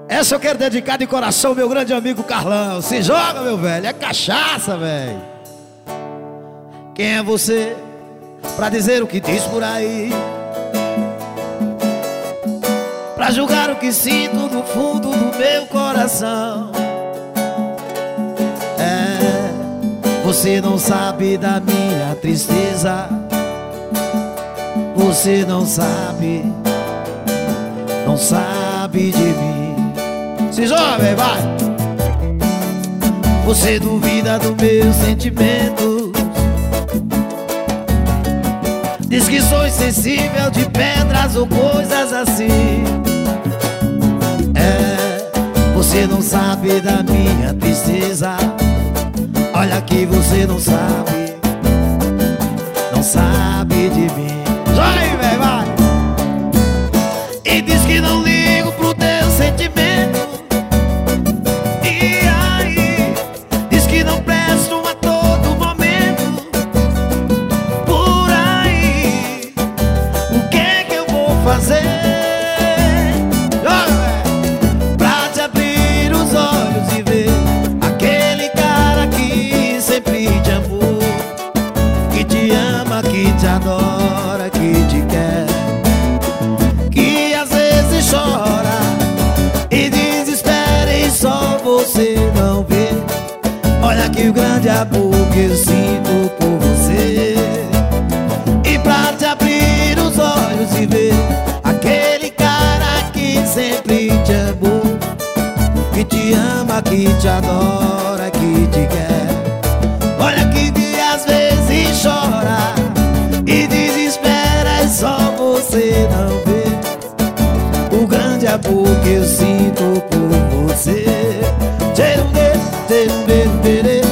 Essa eu quero dedicar de coração ao meu grande amigo Carlão. Se joga, meu velho, é cachaça, velho. Quem é você pra dizer o que diz por aí? Pra julgar o que sinto no fundo do meu coração. Você não sabe da minha tristeza. Você não sabe de mim. Se joga, vai. Você duvida do meu sentimento. Diz que sou insensível de pedras ou coisas assim. Você não sabe da minha tristeza. Olha que você não sabe de mim. Vai, vai, vai. E diz que não ligo pro teu sentimento. E aí, diz que não presto a todo momento. Por aí, o que é que eu vou fazer? Pra te abrir os olhos e ver aquele cara que sempre te amou, que te ama, que te adora, que te quer, que às vezes chora e desespera e só você não vê. Olha que o grande amor que eu sinto por você. E pra te abrir os olhos e ver aquele cara que sempre te amou, que te ama, que te adora, que te quer. Olha que às vezes chora e desespera e só você não vê o grande amor que eu sinto por você. Tchê, tchê, tchê, tchê, tchê.